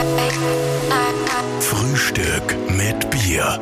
Frühstück mit Bier.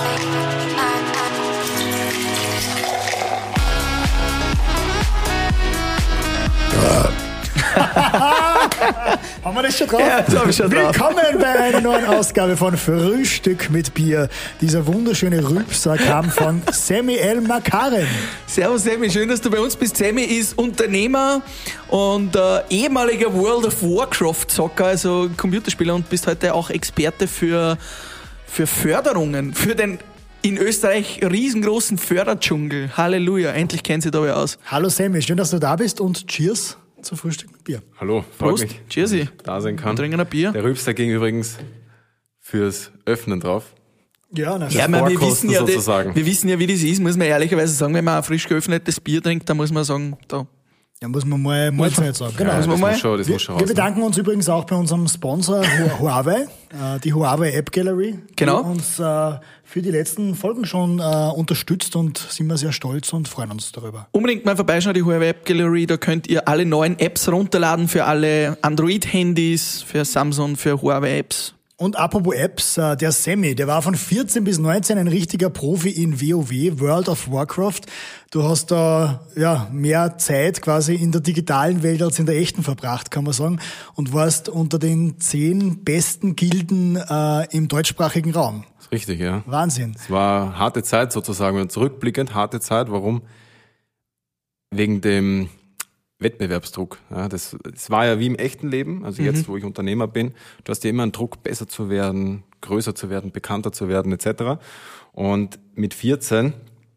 Haben wir das schon drauf? Ja, das hab ich schon drauf. Willkommen bei einer neuen Ausgabe von Frühstück mit Bier. Dieser wunderschöne Rülpser kam von Sammy El Makaren. Servus Sammy, schön, dass du bei uns bist. Sammy ist Unternehmer und ehemaliger World of Warcraft-Zocker, also Computerspieler, und bist heute auch Experte für Förderungen, für den in Österreich riesengroßen Förderdschungel. Halleluja, endlich kennen Sie da wer aus. Hallo Sammy, schön, dass du da bist und Cheers zu Frühstück mit Bier. Hallo, freut Prost, mich, cheersy. dass ich da sein kann. Trinken ein Bier. Der Rülpster ging übrigens fürs Öffnen drauf. Ja, na, Ja, das wir wissen ja, sozusagen. wir wissen ja, wie das ist, muss man ehrlicherweise sagen, wenn man ein frisch geöffnetes Bier trinkt, dann muss man sagen, da. ja, muss man mal Mahlzeit sagen. Genau. Ja, das wir mal- muss schon Wir raus. Ne? bedanken uns übrigens auch bei unserem Sponsor Huawei, die Huawei App Gallery, Genau. die uns für die letzten Folgen schon unterstützt, und sind wir sehr stolz und freuen uns darüber. Unbedingt mal vorbeischauen, die Huawei App Gallery, da könnt ihr alle neuen Apps runterladen für alle Android-Handys, für Samsung, für Huawei-Apps. Und apropos Apps, der Sammy, der war von 14 bis 19 ein richtiger Profi in WoW, World of Warcraft. Du hast da mehr Zeit quasi in der digitalen Welt als in der echten verbracht, kann man sagen, und warst unter den 10 besten Gilden im deutschsprachigen Raum. Das ist richtig, ja. Wahnsinn. Es war harte Zeit sozusagen, und zurückblickend harte Zeit. Warum? Wegen dem Wettbewerbsdruck. Ja, das war ja wie im echten Leben, also jetzt, wo ich Unternehmer bin, du hast ja immer einen Druck, besser zu werden, größer zu werden, bekannter zu werden, etc. Und mit 14,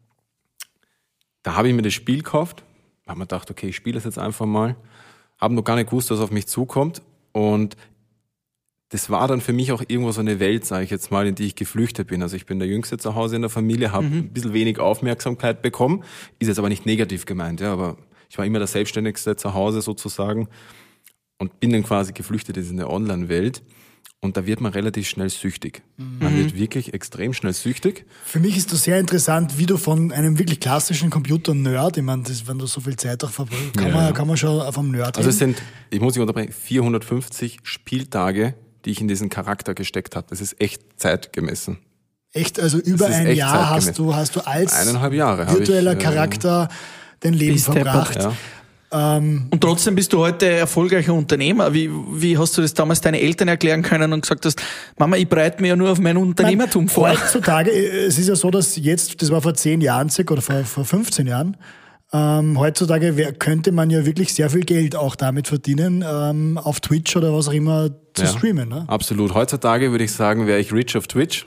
da habe ich mir das Spiel gekauft, habe mir gedacht, okay, ich spiele das jetzt einfach mal, habe noch gar nicht gewusst, was auf mich zukommt, und das war dann für mich auch irgendwo so eine Welt, sage ich jetzt mal, in die ich geflüchtet bin. Also ich bin der Jüngste zu Hause in der Familie, habe ein bisschen wenig Aufmerksamkeit bekommen, ist jetzt aber nicht negativ gemeint, ja, aber ich war immer der Selbstständigste zu Hause sozusagen und bin dann quasi geflüchtet in eine Online-Welt, und da wird man relativ schnell süchtig. Man wird wirklich extrem schnell süchtig. Für mich ist das sehr interessant, wie du von einem wirklich klassischen Computer-Nerd, ich meine, wenn du so viel Zeit auch verbringst, kann man schon vom Nerd Also es reden. sind, ich muss dich unterbrechen, 450 Spieltage, die ich in diesen Charakter gesteckt habe. Das ist echt zeitgemessen. Echt, also über ist ein echt Jahr hast zeitgemäß. du als 1,5 Jahre habe virtueller ich, Charakter dein Leben Bist deppert. verbracht. Ja. Und trotzdem bist du heute erfolgreicher Unternehmer. Wie hast du das damals deinen Eltern erklären können und gesagt hast, Mama, ich bereite mir ja nur auf mein Unternehmertum vor? Heutzutage, es ist ja so, dass jetzt, das war vor 10 Jahren circa, oder vor 15 Jahren, heutzutage könnte man ja wirklich sehr viel Geld auch damit verdienen, auf Twitch oder was auch immer zu streamen. Ne? Absolut. Heutzutage würde ich sagen, wäre ich rich auf Twitch.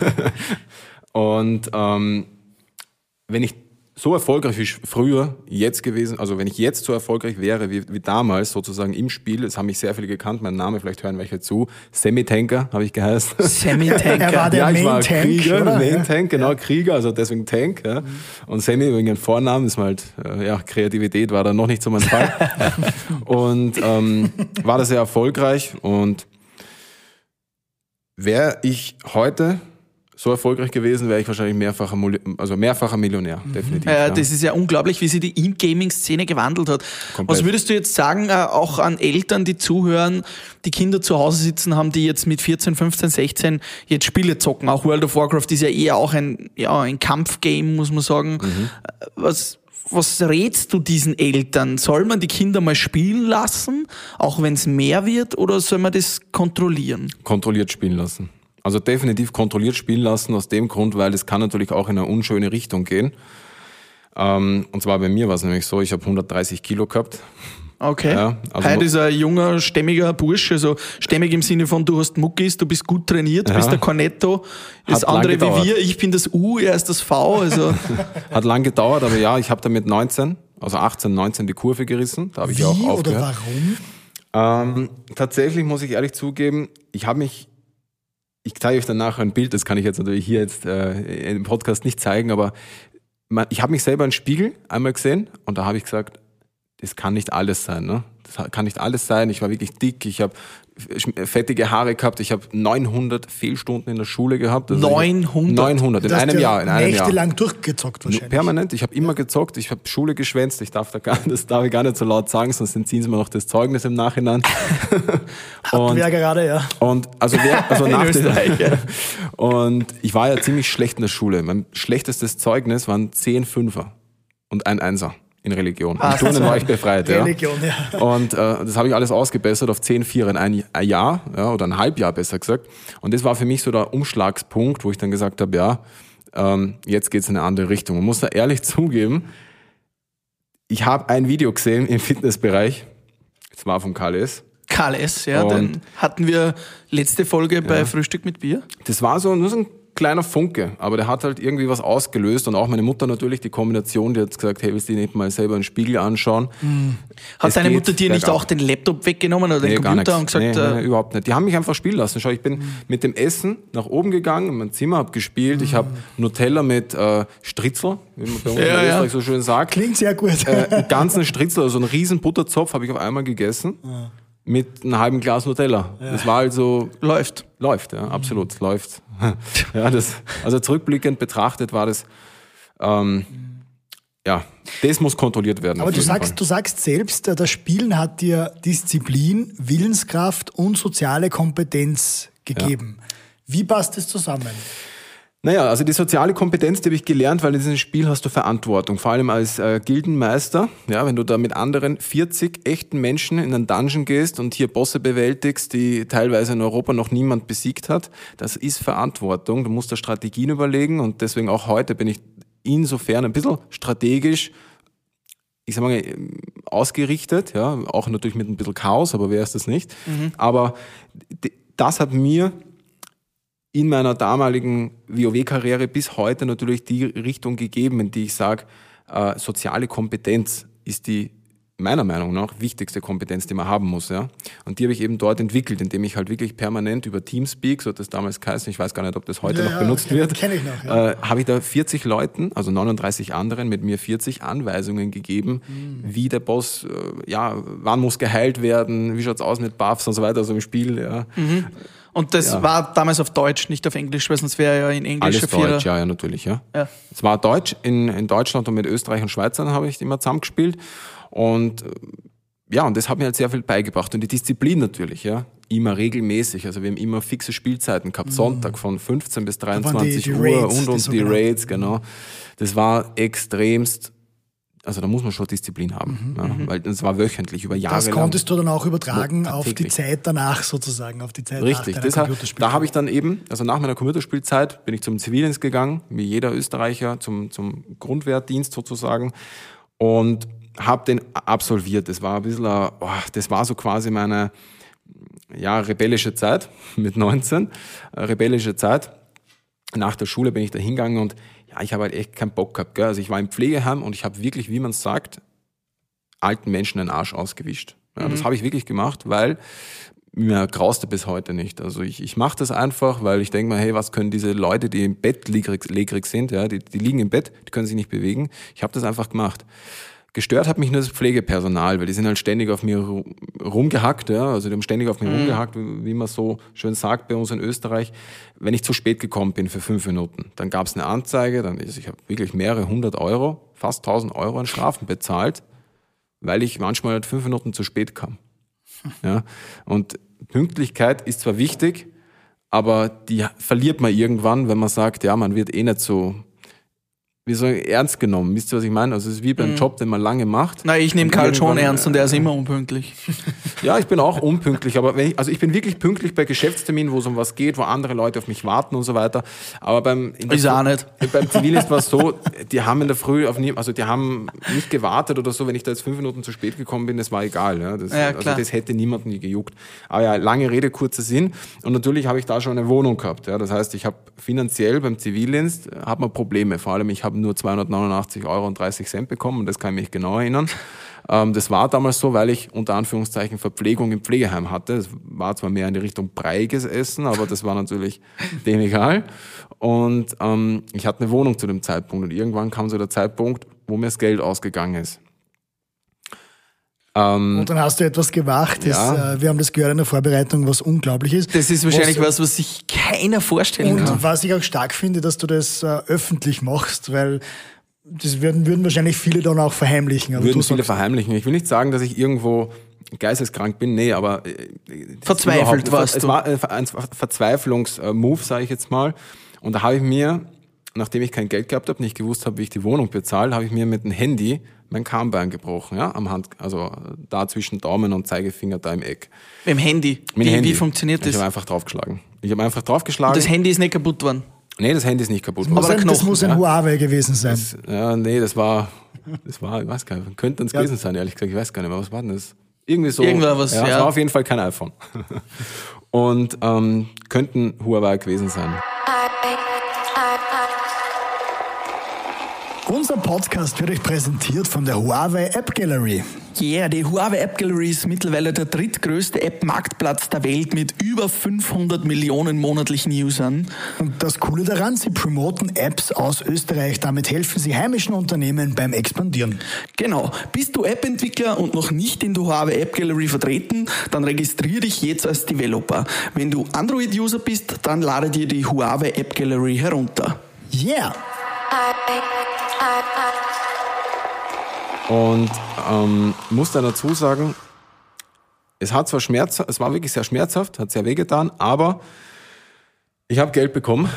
Und wenn ich so erfolgreich wie früher jetzt gewesen, also wenn ich jetzt so erfolgreich wäre wie damals sozusagen im Spiel, es haben mich sehr viele gekannt, mein Name, vielleicht hören welche zu, Sammy Tanker habe ich geheißen. Sammy Er war Tanker. der ich war Main Tank, Krieger, oder? Main Ja. Tank, genau, Krieger, also deswegen Tank. Ja. Und Sammy wegen dem Vornamen, ist halt, Kreativität war da noch nicht so mein Fall. Und war da sehr erfolgreich, und wäre ich heute so erfolgreich gewesen, wäre ich wahrscheinlich mehrfacher Millionär, definitiv. Ja. Das ist ja unglaublich, wie sich die In-Gaming-Szene gewandelt hat. Komplett. Was würdest du jetzt sagen, auch an Eltern, die zuhören, die Kinder zu Hause sitzen haben, die jetzt mit 14, 15, 16 jetzt Spiele zocken? Auch World of Warcraft ist ja eher auch ein Kampfgame, muss man sagen. Was rätst du diesen Eltern? Soll man die Kinder mal spielen lassen, auch wenn es mehr wird, oder soll man das kontrollieren? Kontrolliert spielen lassen. Also definitiv kontrolliert spielen lassen, aus dem Grund, weil es kann natürlich auch in eine unschöne Richtung gehen. Und zwar bei mir war es nämlich so, ich habe 130 Kilo gehabt. Okay. Ja, also Heute ist ein junger, stämmiger Bursche, also stämmig im Sinne von, du hast Muckis, du bist gut trainiert, du bist der Cornetto, das Hat lang andere wie gedauert. wir, ich bin das U, er ist das V, also Hat lang gedauert, aber ja, ich habe dann mit 19, also 18, 19 die Kurve gerissen. Da habe ich Wie auch oder aufgehört. warum? Tatsächlich muss ich ehrlich zugeben, ich zeige euch danach ein Bild, das kann ich jetzt natürlich hier im Podcast nicht zeigen, aber ich habe mich selber im Spiegel einmal gesehen, und da habe ich gesagt, das kann nicht alles sein, ne? Das kann nicht alles sein. Ich war wirklich dick, ich habe fettige Haare gehabt, ich habe 900 Fehlstunden in der Schule gehabt. Also 900 in einem Jahr. Nächtelang durchgezockt wahrscheinlich. Permanent, ich habe immer gezockt, ich habe Schule geschwänzt, das darf ich gar nicht so laut sagen, sonst entziehen sie mir noch das Zeugnis im Nachhinein. Hatten wir gerade, ja. Und und ich war ja ziemlich schlecht in der Schule. Mein schlechtestes Zeugnis waren 10 Fünfer und ein Einser. In Religion. In Turnen war ich befreit. Religion, ja. Und das habe ich alles ausgebessert auf 10 Vierer in ein Jahr, ja, oder ein Halbjahr besser gesagt. Und das war für mich so der Umschlagspunkt, wo ich dann gesagt habe, ja, jetzt geht's in eine andere Richtung. Man muss da ehrlich zugeben, ich habe ein Video gesehen im Fitnessbereich, das war vom KLS. KLS, ja, den hatten wir letzte Folge bei Frühstück mit Bier. Das war nur so ein kleiner Funke, aber der hat halt irgendwie was ausgelöst und auch meine Mutter natürlich, die Kombination, die hat gesagt, hey, willst du dir nicht mal selber einen Spiegel anschauen? Hat deine Mutter dir nicht auch den Laptop weggenommen oder den Computer und gesagt... Nee, überhaupt nicht. Die haben mich einfach spielen lassen. Schau, ich bin mit dem Essen nach oben gegangen, in mein Zimmer, habe gespielt, ich habe Nutella mit Stritzel, wie man bei uns in Österreich so schön sagt. Klingt sehr gut. Einen ganzen Stritzel, also einen riesen Butterzopf habe ich auf einmal gegessen. Mit einem halben Glas Nutella. Ja. Das war also... Läuft, ja, absolut, läuft. Ja, also zurückblickend betrachtet war das, das muss kontrolliert werden. Aber du sagst selbst, das Spielen hat dir Disziplin, Willenskraft und soziale Kompetenz gegeben. Ja. Wie passt das zusammen? Naja, also die soziale Kompetenz, die habe ich gelernt, weil in diesem Spiel hast du Verantwortung, vor allem als Gildenmeister. Ja, wenn du da mit anderen 40 echten Menschen in einen Dungeon gehst und hier Bosse bewältigst, die teilweise in Europa noch niemand besiegt hat, das ist Verantwortung. Du musst da Strategien überlegen und deswegen auch heute bin ich insofern ein bisschen strategisch, ich sag mal, ausgerichtet, ja, auch natürlich mit ein bisschen Chaos, aber wer ist das nicht? Aber das hat mir in meiner damaligen WoW-Karriere bis heute natürlich die Richtung gegeben, in die ich sage, soziale Kompetenz ist die meiner Meinung nach wichtigste Kompetenz, die man haben muss. Ja? Und die habe ich eben dort entwickelt, indem ich halt wirklich permanent über Teamspeak, so hat das damals geheißen, ich weiß gar nicht, ob das heute noch benutzt wird, kenn ich noch, ja. Habe ich da 40 Leuten, also 39 anderen, mit mir 40 Anweisungen gegeben, wie der Boss, wann muss geheilt werden, wie schaut's aus mit Buffs und so weiter, also im Spiel. Ja. Und das war damals auf Deutsch, nicht auf Englisch, weil sonst wäre ja in Englisch... Alles Deutsch, ja, natürlich. Ja. Es war Deutsch, in Deutschland und mit Österreich und Schweizern habe ich immer zusammengespielt. Und und das hat mir halt sehr viel beigebracht. Und die Disziplin natürlich, ja, immer regelmäßig. Also wir haben immer fixe Spielzeiten gehabt, Sonntag von 15 bis 23 Uhr Raids, und die Raids, genau. Das war extremst... Also da muss man schon Disziplin haben, weil das war wöchentlich, über Jahre lang. Das konntest du dann auch übertragen auf die Zeit danach sozusagen, auf die Zeit Richtig, nach deiner Computerspielzeit. Da habe ich dann eben, also nach meiner Computerspielzeit bin ich zum Zivildienst gegangen, wie jeder Österreicher, zum Grundwehrdienst sozusagen und habe den absolviert. Das war ein bisschen, das war so quasi meine rebellische Zeit mit 19, rebellische Zeit. Nach der Schule bin ich da hingegangen und ich habe halt echt keinen Bock gehabt. Gell? Also ich war im Pflegeheim und ich habe wirklich, wie man es sagt, alten Menschen den Arsch ausgewischt. Ja, das habe ich wirklich gemacht, weil mir grauste bis heute nicht. Also ich mache das einfach, weil ich denke mir, hey, was können diese Leute, die im Bett legrig sind, ja, die liegen im Bett, die können sich nicht bewegen. Ich habe das einfach gemacht. Gestört hat mich nur das Pflegepersonal, weil die sind halt ständig auf mir rumgehackt, ja, also die haben ständig auf mir rumgehackt, wie man so schön sagt bei uns in Österreich. Wenn ich zu spät gekommen bin für 5 Minuten, dann gab es eine Anzeige, ich habe wirklich mehrere 100 Euro, fast 1000 Euro an Strafen bezahlt, weil ich manchmal halt 5 Minuten zu spät kam. Ja, und Pünktlichkeit ist zwar wichtig, aber die verliert man irgendwann, wenn man sagt, ja, man wird eh nicht so ernst genommen. Wisst ihr, was ich meine? Also es ist wie beim Job, den man lange macht. Na, ich nehme Karl schon ernst und er ist immer unpünktlich. Ja, ich bin auch unpünktlich, aber ich bin wirklich pünktlich bei Geschäftsterminen, wo es um was geht, wo andere Leute auf mich warten und so weiter. Aber beim Zivildienst war es so, die haben in der Früh die haben nicht gewartet oder so, wenn ich da jetzt 5 Minuten zu spät gekommen bin, das war egal. Ja. Das hätte niemanden gejuckt. Aber ja, lange Rede, kurzer Sinn. Und natürlich habe ich da schon eine Wohnung gehabt. Ja. Das heißt, ich habe finanziell beim Zivildienst hat man Probleme. Vor allem, ich habe nur 289,30 Euro bekommen und das kann ich mich genau erinnern. Das war damals so, weil ich unter Anführungszeichen Verpflegung im Pflegeheim hatte. Es war zwar mehr in die Richtung breiges Essen, aber das war natürlich dem egal. Und ich hatte eine Wohnung zu dem Zeitpunkt und irgendwann kam so der Zeitpunkt, wo mir das Geld ausgegangen ist. Und dann hast du etwas gemacht, wir haben das gehört in der Vorbereitung, was unglaublich ist. Das ist wahrscheinlich was sich keiner vorstellen kann. Und was ich auch stark finde, dass du das öffentlich machst, weil das würden wahrscheinlich viele dann auch verheimlichen. Aber würden viele verheimlichen. Ich will nicht sagen, dass ich irgendwo geisteskrank bin, nee, aber verzweifelt warst du. Es war ein Verzweiflungsmove, sage ich jetzt mal. Und da habe ich mir, nachdem ich kein Geld gehabt habe, nicht gewusst habe, wie ich die Wohnung bezahle, habe ich mir mit dem Handy mein Kahnbein gebrochen, ja, also da zwischen Daumen und Zeigefinger da im Eck. Mit dem Handy? Wie funktioniert das? Ich habe einfach draufgeschlagen. Und das Handy ist nicht kaputt worden? Nee, das Handy ist nicht kaputt worden. Das muss ein Huawei gewesen sein. Das war, ich weiß gar nicht, könnte es gewesen sein, ehrlich gesagt, ich weiß gar nicht mehr, was war denn das? Irgendwie so. Irgendwas, Es war auf jeden Fall kein iPhone. Und könnten Huawei gewesen sein. Unser Podcast wird euch präsentiert von der Huawei App Gallery. Yeah, die Huawei App Gallery ist mittlerweile der drittgrößte App-Marktplatz der Welt mit über 500 Millionen monatlichen Usern. Und das Coole daran, sie promoten Apps aus Österreich. Damit helfen sie heimischen Unternehmen beim Expandieren. Genau. Bist du App-Entwickler und noch nicht in der Huawei App Gallery vertreten, dann registriere dich jetzt als Developer. Wenn du Android-User bist, dann lade dir die Huawei App Gallery herunter. Yeah! Und muss da dazu sagen, es war wirklich sehr schmerzhaft, hat sehr wehgetan, aber ich habe Geld bekommen,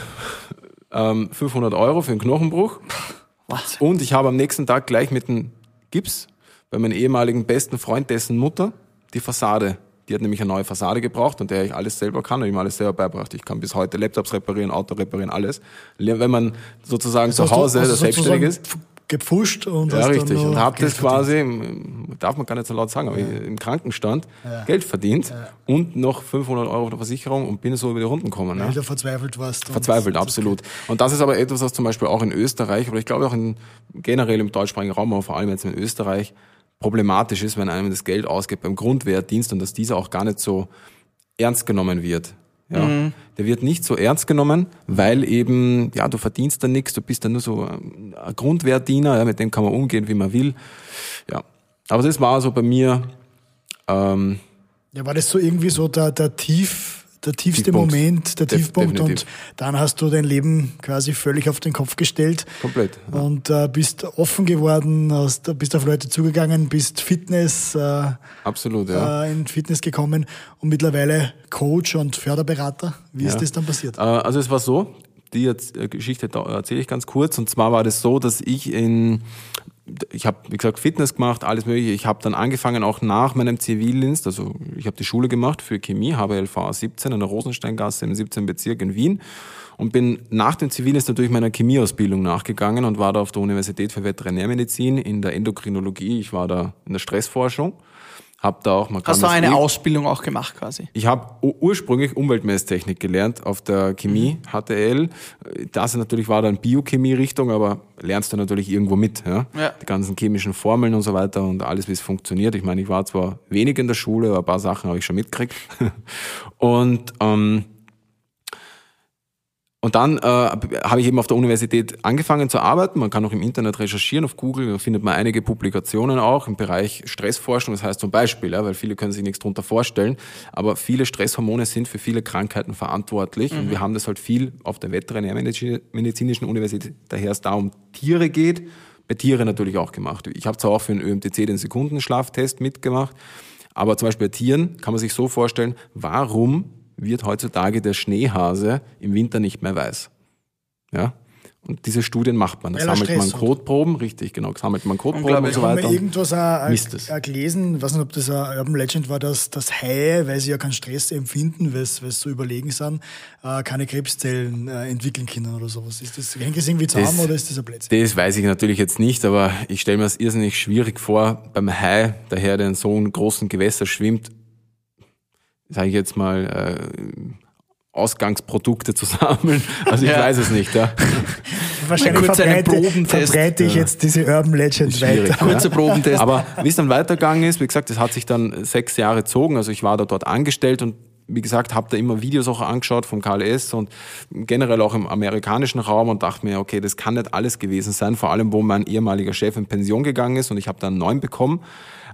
500 € für einen Knochenbruch. Was? Und ich habe am nächsten Tag gleich mit einem Gips bei meinem ehemaligen besten Freund, dessen Mutter, die Fassade. Die hat nämlich eine neue Fassade gebraucht und der ich alles selber kann und ihm alles selber beibracht. Ich kann bis heute Laptops reparieren, Auto reparieren, alles. Wenn man sozusagen zu Hause selbstständig ist. Gepfuscht und ja, richtig. Und habe das verdient. quasi, darf man gar nicht so laut sagen, aber im Krankenstand Geld verdient und noch 500 € auf der Versicherung und bin so über die Runden gekommen. Weil du verzweifelt warst. Verzweifelt, absolut. Und das ist aber etwas, was zum Beispiel auch in Österreich, aber ich glaube auch generell im deutschsprachigen Raum, aber vor allem jetzt in Österreich, problematisch ist, wenn einem das Geld ausgibt beim Grundwehrdienst und dass dieser auch gar nicht so ernst genommen wird. Ja, der wird nicht so ernst genommen, weil eben, du verdienst dann nichts, du bist dann nur so ein Grundwehrdiener, mit dem kann man umgehen, wie man will. Ja, aber das war so bei mir. War das so irgendwie so der tiefste Moment, der Tiefpunkt definitiv. Und dann hast du dein Leben quasi völlig auf den Kopf gestellt. Komplett. Ja. Und bist offen geworden, bist auf Leute zugegangen, bist Fitness, absolut, in Fitness gekommen und mittlerweile Coach und Förderberater. Wie ist das dann passiert? Also es war so, die Geschichte erzähle ich ganz kurz, und zwar war das so, dass ich habe, wie gesagt, Fitness gemacht, alles mögliche. Ich habe dann angefangen, auch nach meinem Zivildienst, also ich habe die Schule gemacht für Chemie, HBLV 17 an der Rosensteingasse im 17. Bezirk in Wien und bin nach dem Zivildienst natürlich meiner Chemieausbildung nachgegangen und war da auf der Universität für Veterinärmedizin in der Endokrinologie. Ich war da in der Stressforschung. Hast du eine Ausbildung auch gemacht quasi? Ich habe ursprünglich Umweltmesstechnik gelernt auf der Chemie, HTL. Das natürlich war dann Biochemie-Richtung, aber lernst du natürlich irgendwo mit. Ja? Ja. Die ganzen chemischen Formeln und so weiter und alles, wie es funktioniert. Ich meine, ich war zwar wenig in der Schule, aber ein paar Sachen habe ich schon mitgekriegt. Und dann habe ich eben auf der Universität angefangen zu arbeiten. Man kann auch im Internet recherchieren, auf Google, da findet man einige Publikationen auch im Bereich Stressforschung. Das heißt zum Beispiel, weil viele können sich nichts darunter vorstellen, aber viele Stresshormone sind für viele Krankheiten verantwortlich. Und wir haben das halt viel auf der Veterinärmedizinischen Universität, daher es da um Tiere geht, bei Tieren natürlich auch gemacht. Ich habe zwar auch für den ÖMTC den Sekundenschlaftest mitgemacht, aber zum Beispiel bei Tieren kann man sich so vorstellen, warum wird heutzutage der Schneehase im Winter nicht mehr weiß. Ja? Und diese Studien macht man. Da sammelt man Kotproben, richtig, genau, sammelt man Kotproben und so weiter. Ich habe irgendwas gelesen, ich weiß nicht, ob das ein Urban Legend war, dass Haie, weil sie ja keinen Stress empfinden, weil sie so überlegen sind, keine Krebszellen entwickeln können oder sowas. Hängt das irgendwie zusammen oder ist das ein Blödsinn? Das weiß ich natürlich jetzt nicht, aber ich stelle mir das irrsinnig schwierig vor, beim Hai, der in so einem großen Gewässer schwimmt, sage ich jetzt mal, Ausgangsprodukte zu sammeln. Also ich weiß es nicht. Ja. Wahrscheinlich verbreite ich jetzt diese Urban Legend weiter. Kurzer Probentest. Aber wie es dann weitergegangen ist, wie gesagt, das hat sich dann 6 Jahre gezogen. Also ich war dort angestellt und wie gesagt, habe da immer Videos auch angeschaut vom KLS und generell auch im amerikanischen Raum und dachte mir, okay, das kann nicht alles gewesen sein. Vor allem, wo mein ehemaliger Chef in Pension gegangen ist und ich habe dann einen neuen bekommen.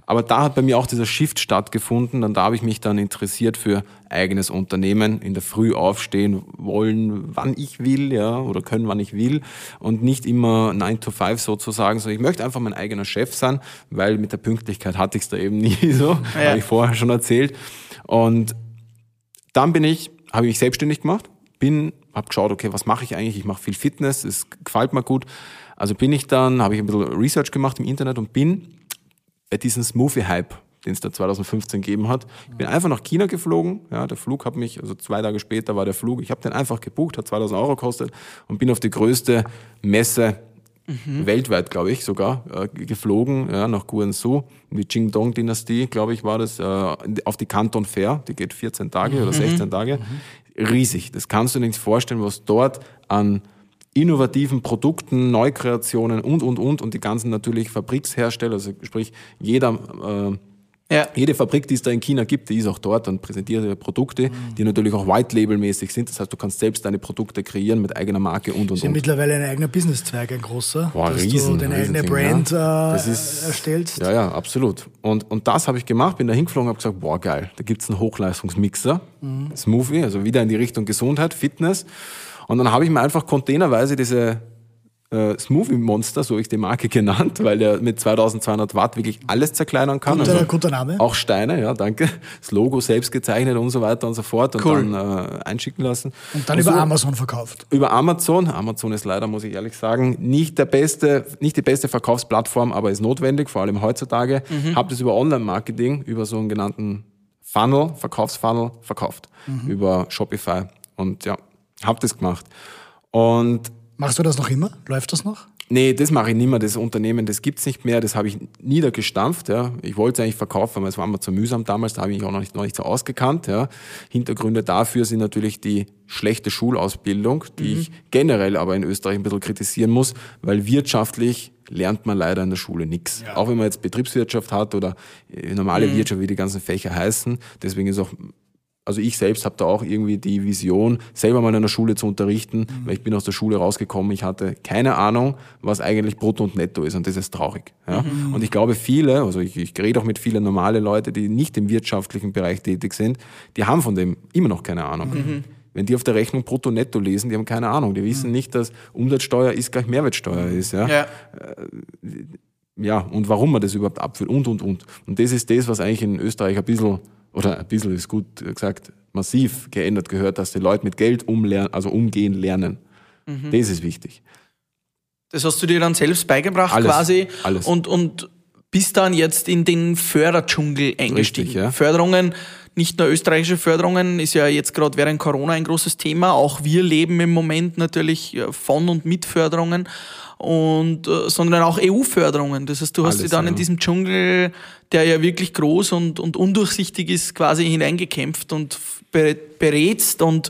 Aber da hat bei mir auch dieser Shift stattgefunden. Und da habe ich mich dann interessiert für eigenes Unternehmen, in der Früh aufstehen wollen, wann ich will, ja, oder können, wann ich will. Und nicht immer 9 to 5 sozusagen, sondern ich möchte einfach mein eigener Chef sein, weil mit der Pünktlichkeit hatte ich es da eben nie so, habe ich vorher schon erzählt. Und dann habe ich mich selbstständig gemacht, habe geschaut, okay, was mache ich eigentlich? Ich mache viel Fitness, es gefällt mir gut. Also habe ich ein bisschen Research gemacht im Internet und bin bei diesem Smoothie-Hype, den es da 2015 gegeben hat. Ich bin einfach nach China geflogen. Ja, der Flug hat mich, also 2 Tage später war der Flug. Ich habe den einfach gebucht, hat 2.000 Euro gekostet und bin auf die größte Messe weltweit, glaube ich, sogar geflogen, ja, nach Guangzhou, in die Qingdong-Dynastie, glaube ich, war das, auf die Canton Fair. Die geht 14 Tage oder 16 Tage. Riesig. Das kannst du dir nicht vorstellen, was dort an innovativen Produkten, Neukreationen und die ganzen natürlich Fabrikshersteller, also sprich jede Fabrik, die es da in China gibt, die ist auch dort und präsentiert ihre Produkte, die natürlich auch White-Label-mäßig sind. Das heißt, du kannst selbst deine Produkte kreieren mit eigener Marke und. Ist ja mittlerweile ein eigener Businesszweig, ein großer, dass du deine eigene Brand erstellst. Ja, absolut. Und das habe ich gemacht, bin da hingeflogen und habe gesagt, boah, geil, da gibt's einen Hochleistungsmixer, Smoothie, also wieder in die Richtung Gesundheit, Fitness. Und dann habe ich mir einfach containerweise diese Smoothie-Monster, so habe ich die Marke genannt, weil der mit 2200 Watt wirklich alles zerkleinern kann. Guter Name. Auch Steine, ja, danke. Das Logo selbst gezeichnet und so weiter und so fort und dann einschicken lassen. Und dann über Amazon verkauft. Über Amazon. Amazon ist leider, muss ich ehrlich sagen, nicht die beste Verkaufsplattform, aber ist notwendig, vor allem heutzutage. Habe das über Online-Marketing, über so einen genannten Verkaufsfunnel verkauft. Über Shopify. Und ja, habe das gemacht. Und machst du das noch immer? Läuft das noch? Nee, das mache ich nicht mehr. Das Unternehmen, das gibt's nicht mehr. Das habe ich niedergestampft. Ja. Ich wollte es eigentlich verkaufen, aber es war mir zu mühsam damals. Da habe ich mich auch noch nicht so ausgekannt. Ja. Hintergründe dafür sind natürlich die schlechte Schulausbildung, die ich generell aber in Österreich ein bisschen kritisieren muss, weil wirtschaftlich lernt man leider in der Schule nichts. Ja. Auch wenn man jetzt Betriebswirtschaft hat oder normale Wirtschaft, wie die ganzen Fächer heißen. Deswegen ist auch... Also ich selbst habe da auch irgendwie die Vision, selber mal in der Schule zu unterrichten, weil ich bin aus der Schule rausgekommen, ich hatte keine Ahnung, was eigentlich Brutto und Netto ist und das ist traurig. Ja? Und ich glaube viele, also ich rede auch mit vielen normale Leute, die nicht im wirtschaftlichen Bereich tätig sind, die haben von dem immer noch keine Ahnung. Wenn die auf der Rechnung Brutto Netto lesen, die haben keine Ahnung, die wissen nicht, dass Umsatzsteuer ist gleich Mehrwertsteuer ist. Ja? Ja, und warum man das überhaupt abführt und. Und das ist das, was eigentlich in Österreich ein bisschen ist gut gesagt, massiv geändert gehört, dass die Leute mit Geld umgehen lernen. Das ist wichtig. Das hast du dir dann selbst beigebracht quasi und bist dann jetzt in den Förderdschungel eingestiegen. Richtig, ja. Förderungen, nicht nur österreichische Förderungen, ist ja jetzt gerade während Corona ein großes Thema. Auch wir leben im Moment natürlich von und mit Förderungen. Sondern auch EU-Förderungen. Das heißt, du hast dich dann in diesem Dschungel, der ja wirklich groß und undurchsichtig ist, quasi hineingekämpft und berätst und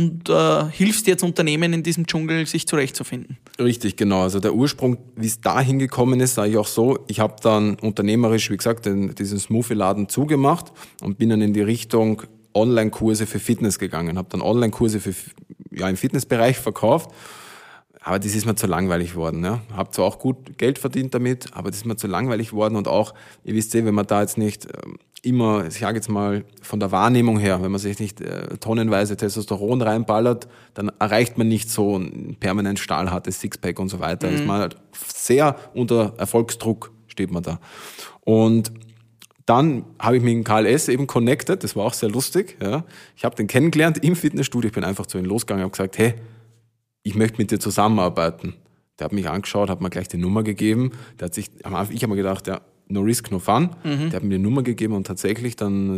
hilfst jetzt Unternehmen in diesem Dschungel, sich zurechtzufinden. Richtig, genau. Also der Ursprung, wie es dahin gekommen ist, sage ich auch so, ich habe dann unternehmerisch, wie gesagt, diesen Smoothie-Laden zugemacht und bin dann in die Richtung Online-Kurse für Fitness gegangen. Habe dann Online-Kurse im Fitnessbereich verkauft. Aber das ist mir zu langweilig worden. Ja. Habe zwar auch gut Geld verdient damit, aber das ist mir zu langweilig worden. Und auch, ihr wisst wenn man da jetzt nicht immer, ich sage jetzt mal von der Wahrnehmung her, wenn man sich nicht tonnenweise Testosteron reinballert, dann erreicht man nicht so ein permanent stahlhartes Sixpack und so weiter. Ist man halt sehr unter Erfolgsdruck, steht man da. Und dann habe ich mich mit KLS eben connected, das war auch sehr lustig. Ja. Ich habe den kennengelernt im Fitnessstudio, ich bin einfach zu ihm losgegangen und habe gesagt, hey, ich möchte mit dir zusammenarbeiten. Der hat mich angeschaut, hat mir gleich die Nummer gegeben. Ich habe mir gedacht, ja, no risk, no fun. Der hat mir die Nummer gegeben und tatsächlich dann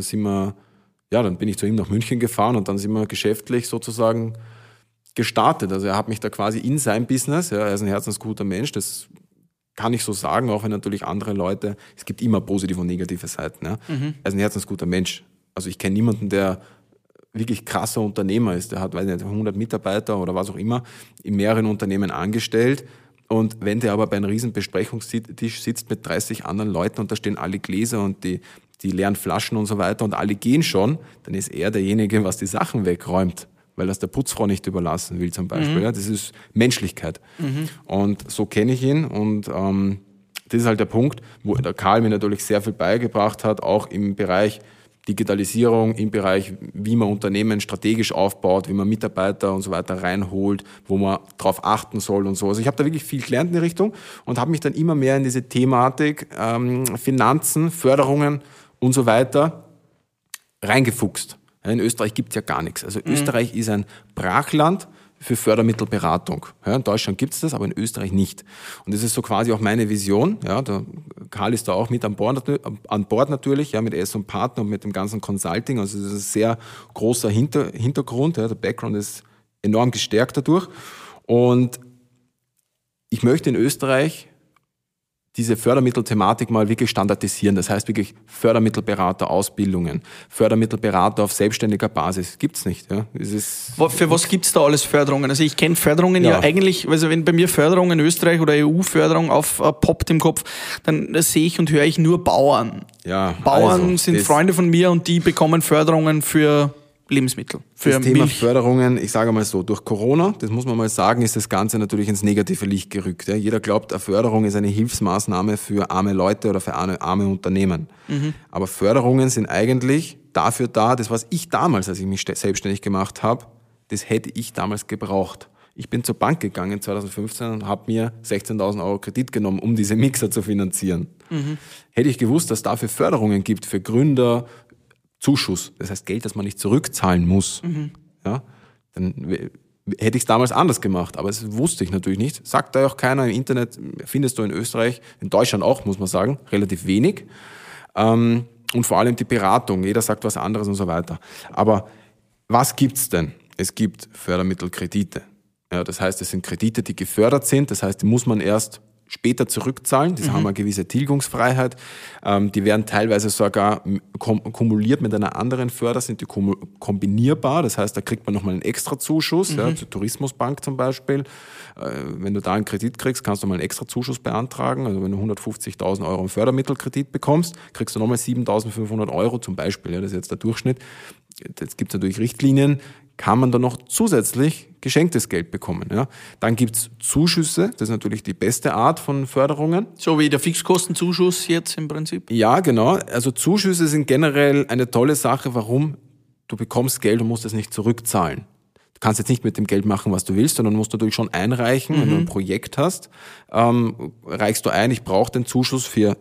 bin ich zu ihm nach München gefahren und dann sind wir geschäftlich sozusagen gestartet. Also er hat mich da quasi in sein Business, er ist ein herzensguter Mensch, das kann ich so sagen, auch wenn natürlich andere Leute, es gibt immer positive und negative Seiten. Ja. Er ist ein herzensguter Mensch. Also ich kenne niemanden, der wirklich krasser Unternehmer ist. Der hat, 100 Mitarbeiter oder was auch immer in mehreren Unternehmen angestellt. Und wenn der aber bei einem riesen Besprechungstisch sitzt mit 30 anderen Leuten und da stehen alle Gläser und die leeren Flaschen und so weiter und alle gehen schon, dann ist er derjenige, was die Sachen wegräumt, weil das der Putzfrau nicht überlassen will zum Beispiel. Ja, das ist Menschlichkeit. Und so kenne ich ihn und Das ist halt der Punkt, wo der Karl mir natürlich sehr viel beigebracht hat, auch im Bereich Digitalisierung, im Bereich, wie man Unternehmen strategisch aufbaut, wie man Mitarbeiter und so weiter reinholt, wo man darauf achten soll und so. Also ich habe da wirklich viel gelernt in die Richtung und habe mich dann immer mehr in diese Thematik Finanzen, Förderungen und so weiter reingefuchst. In Österreich gibt's ja gar nichts. Also Österreich ist ein Brachland für Fördermittelberatung. Ja, in Deutschland gibt's das, aber in Österreich nicht. Und das ist so quasi auch meine Vision. Ja, der Karl ist da auch mit an Bord natürlich, ja, mit S und Partner und mit dem ganzen Consulting. Also das ist ein sehr großer Hintergrund. Ja, der Background ist enorm gestärkt dadurch. Und ich möchte in Österreich diese Fördermittelthematik mal wirklich standardisieren. Das heißt wirklich Fördermittelberater, Ausbildungen, Fördermittelberater auf selbstständiger Basis. Gibt's nicht. Ja. Für was gibt's da alles Förderungen? Also ich kenne Förderungen ja eigentlich, also wenn bei mir Förderung in Österreich oder EU-Förderung poppt im Kopf, dann sehe ich und höre ich nur Bauern. Ja, Bauern also, sind Freunde von mir und die bekommen Förderungen für Lebensmittel, für das Thema Milch. Förderungen, ich sage mal so, durch Corona, das muss man mal sagen, ist das Ganze natürlich ins negative Licht gerückt. Ja. Jeder glaubt, eine Förderung ist eine Hilfsmaßnahme für arme Leute oder für arme Unternehmen. Aber Förderungen sind eigentlich dafür da, das was ich damals, als ich mich selbstständig gemacht habe, das hätte ich damals gebraucht. Ich bin zur Bank gegangen 2015 und habe mir 16.000 Euro Kredit genommen, um diese Mixer zu finanzieren. Hätte ich gewusst, dass es dafür Förderungen gibt für Gründer, Zuschuss, das heißt Geld, das man nicht zurückzahlen muss, ja, dann hätte ich es damals anders gemacht, aber das wusste ich natürlich nicht. Sagt da auch keiner, im Internet findest du in Österreich, in Deutschland auch, muss man sagen, relativ wenig. Und vor allem die Beratung, jeder sagt was anderes und so weiter. Aber was gibt's denn? Es gibt Fördermittelkredite. Ja, das heißt, es sind Kredite, die gefördert sind, das heißt, die muss man erst später zurückzahlen, die haben eine gewisse Tilgungsfreiheit, die werden teilweise sogar kumuliert mit einer anderen Förder, sind die kombinierbar, das heißt, da kriegt man nochmal einen extra Zuschuss, ja, zur Tourismusbank zum Beispiel. Wenn du da einen Kredit kriegst, kannst du mal einen extra Zuschuss beantragen, also wenn du 150.000 Euro einen Fördermittelkredit bekommst, kriegst du nochmal 7.500 Euro zum Beispiel, ja, das ist jetzt der Durchschnitt. Jetzt gibt es natürlich Richtlinien, kann man dann noch zusätzlich geschenktes Geld bekommen. Ja. Dann gibt's Zuschüsse, das ist natürlich die beste Art von Förderungen. So wie der Fixkostenzuschuss jetzt im Prinzip? Ja, genau. Also Zuschüsse sind generell eine tolle Sache. Warum? Du bekommst Geld und musst es nicht zurückzahlen. Du kannst jetzt nicht mit dem Geld machen, was du willst, sondern musst natürlich schon einreichen, wenn du ein Projekt hast. Reichst du ein, ich brauche den Zuschuss für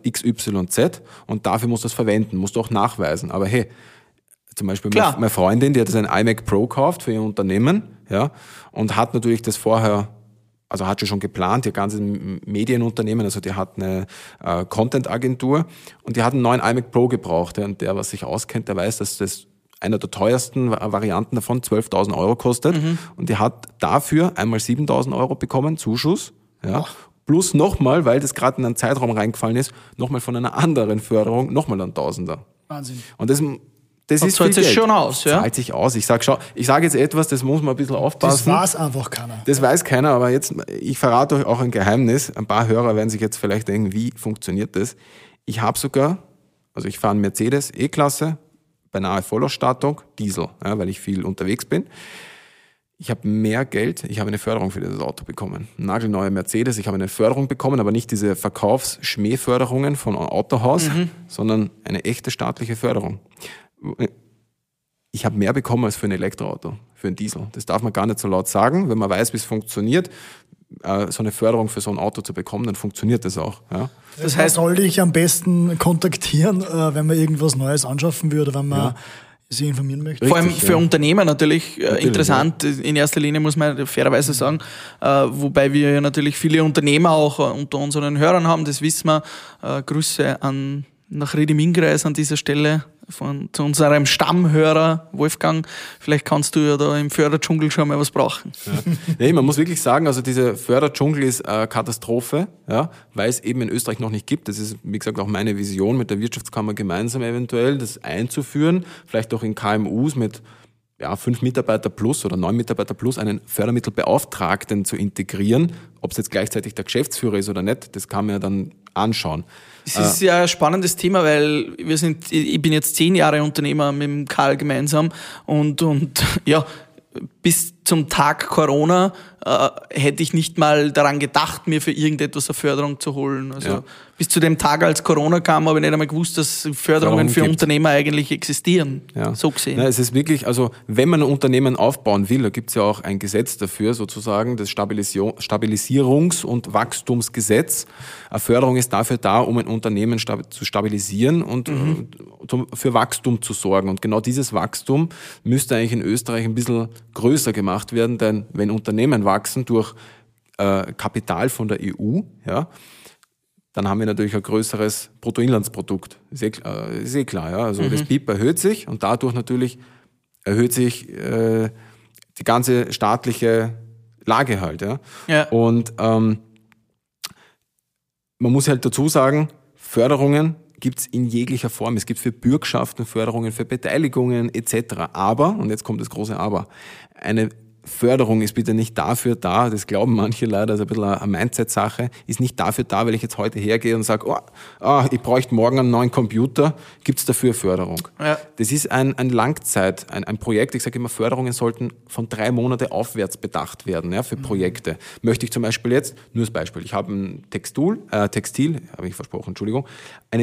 XYZ und dafür musst du es verwenden, musst du auch nachweisen. Aber hey, zum Beispiel meine Freundin, die hat ein iMac Pro gekauft für ihr Unternehmen, ja, und hat natürlich das vorher, also hat schon geplant, ihr ganzes Medienunternehmen, also die hat eine Content-Agentur und die hat einen neuen iMac Pro gebraucht. Ja, und der, was sich auskennt, der weiß, dass das einer der teuersten Varianten davon 12.000 Euro kostet. Und die hat dafür einmal 7.000 Euro bekommen, Zuschuss, ja. Plus nochmal, weil das gerade in einen Zeitraum reingefallen ist, nochmal von einer anderen Förderung nochmal ein Tausender. Wahnsinn. Und das ist zahlt sich schon aus, ja? Zahlt sich aus. Ich sage jetzt etwas, das muss man ein bisschen aufpassen. Das weiß einfach keiner. Das weiß keiner, aber jetzt, ich verrate euch auch ein Geheimnis. Ein paar Hörer werden sich jetzt vielleicht denken, wie funktioniert das? Ich habe sogar, also ich fahre einen Mercedes E-Klasse, beinahe Vollausstattung, Diesel, ja, weil ich viel unterwegs bin. Ich habe mehr Geld, ich habe eine Förderung für dieses Auto bekommen. Ein nagelneuer Mercedes, ich habe eine Förderung bekommen, aber nicht diese Verkaufsschmähförderungen von einem Autohaus, sondern eine echte staatliche Förderung. Ich habe mehr bekommen als für ein Elektroauto, für ein Diesel. Das darf man gar nicht so laut sagen. Wenn man weiß, wie es funktioniert, so eine Förderung für so ein Auto zu bekommen, dann funktioniert das auch. Ja. Das heißt, soll ich am besten kontaktieren, wenn man irgendwas Neues anschaffen will oder wenn man sich informieren möchte? Vor allem für Unternehmer natürlich interessant. Ja. In erster Linie muss man fairerweise sagen, wobei wir ja natürlich viele Unternehmer auch unter unseren Hörern haben, das wissen wir. Grüße nach Ried-im-Innkreis an dieser Stelle zu unserem Stammhörer Wolfgang. Vielleicht kannst du ja da im Förderdschungel schon mal was brauchen. Ja. Nee, man muss wirklich sagen, also diese Förderdschungel ist eine Katastrophe, ja, weil es eben in Österreich noch nicht gibt. Das ist, wie gesagt, auch meine Vision mit der Wirtschaftskammer gemeinsam eventuell, das einzuführen, vielleicht auch in KMUs mit 5 Mitarbeiter plus oder 9 Mitarbeiter plus einen Fördermittelbeauftragten zu integrieren. Ob es jetzt gleichzeitig der Geschäftsführer ist oder nicht, das kann man ja dann anschauen. Es ist ja ein spannendes Thema, weil ich bin jetzt 10 Jahre Unternehmer mit dem Karl gemeinsam und ja, bis zum Tag Corona hätte ich nicht mal daran gedacht, mir für irgendetwas eine Förderung zu holen. Also bis zu dem Tag, als Corona kam, habe ich nicht einmal gewusst, dass Förderungen für Unternehmer eigentlich existieren. Ja. So gesehen. Ja, es ist wirklich, also wenn man ein Unternehmen aufbauen will, da gibt es ja auch ein Gesetz dafür, sozusagen, das Stabilisierungs- und Wachstumsgesetz. Eine Förderung ist dafür da, um ein Unternehmen zu stabilisieren und für Wachstum zu sorgen. Und genau dieses Wachstum müsste eigentlich in Österreich ein bisschen größer gemacht werden, denn wenn Unternehmen wachsen durch Kapital von der EU, ja, dann haben wir natürlich ein größeres Bruttoinlandsprodukt. Ist eh klar, ja. Also das BIP erhöht sich und dadurch natürlich erhöht sich die ganze staatliche Lage halt, ja. Ja. Und man muss halt dazu sagen, Förderungen gibt's in jeglicher Form. Es gibt für Bürgschaften Förderungen, für Beteiligungen etc. Aber, und jetzt kommt das große Aber, eine Förderung ist bitte nicht dafür da, das glauben manche leider, das ist ein bisschen eine Mindset-Sache, ist nicht dafür da, weil ich jetzt heute hergehe und sage, ich bräuchte morgen einen neuen Computer, gibt's dafür Förderung. Ja. Das ist ein Langzeit, ein Projekt, ich sage immer, Förderungen sollten von 3 Monate aufwärts bedacht werden, ja, für Projekte. Möchte ich zum Beispiel jetzt, nur als Beispiel, ich habe ein eine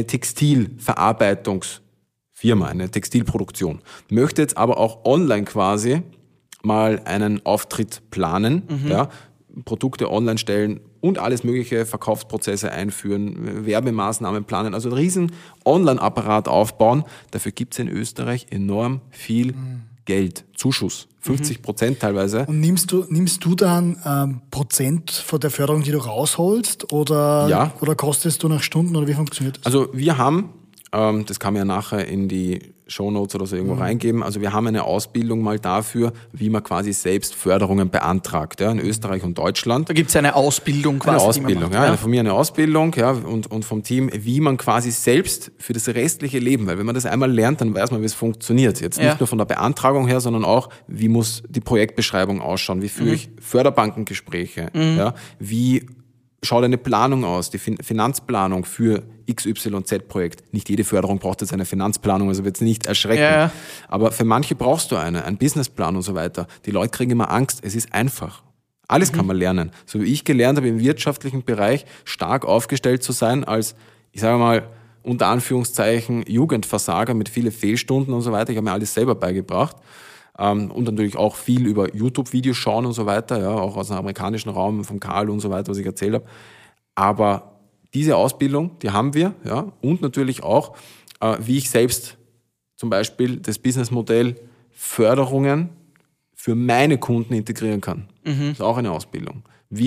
Textilverarbeitungsfirma, eine Textilproduktion, möchte jetzt aber auch online quasi mal einen Auftritt planen, ja, Produkte online stellen und alles mögliche, Verkaufsprozesse einführen, Werbemaßnahmen planen, also einen riesen Online-Apparat aufbauen. Dafür gibt's in Österreich enorm viel Geld, Zuschuss, 50% teilweise. Und nimmst du dann Prozent von der Förderung, die du rausholst, oder kostest du nach Stunden, oder wie funktioniert das? Also wir haben, das kann man ja nachher in die Shownotes oder so irgendwo reingeben. Also wir haben eine Ausbildung mal dafür, wie man quasi selbst Förderungen beantragt, ja, in Österreich und Deutschland. Da gibt's eine Ausbildung quasi. Eine Ausbildung, ja. Von mir eine Ausbildung, ja, und vom Team, wie man quasi selbst für das restliche Leben, weil wenn man das einmal lernt, dann weiß man, wie es funktioniert. Jetzt nicht nur von der Beantragung her, sondern auch, wie muss die Projektbeschreibung ausschauen, wie führe ich Förderbankengespräche, ja, wie schaut eine Planung aus, die Finanzplanung für XYZ-Projekt. Nicht jede Förderung braucht jetzt eine Finanzplanung, also wird es nicht erschrecken. Ja. Aber für manche brauchst du einen Businessplan und so weiter. Die Leute kriegen immer Angst, es ist einfach. Alles kann man lernen. So wie ich gelernt habe, im wirtschaftlichen Bereich stark aufgestellt zu sein als, ich sage mal, unter Anführungszeichen Jugendversager mit vielen Fehlstunden und so weiter. Ich habe mir alles selber beigebracht. Und natürlich auch viel über YouTube-Videos schauen und so weiter, ja, auch aus dem amerikanischen Raum, vom Karl und so weiter, was ich erzählt habe. Aber diese Ausbildung, die haben wir, ja, und natürlich auch, wie ich selbst zum Beispiel das Businessmodell Förderungen für meine Kunden integrieren kann. Das ist auch eine Ausbildung.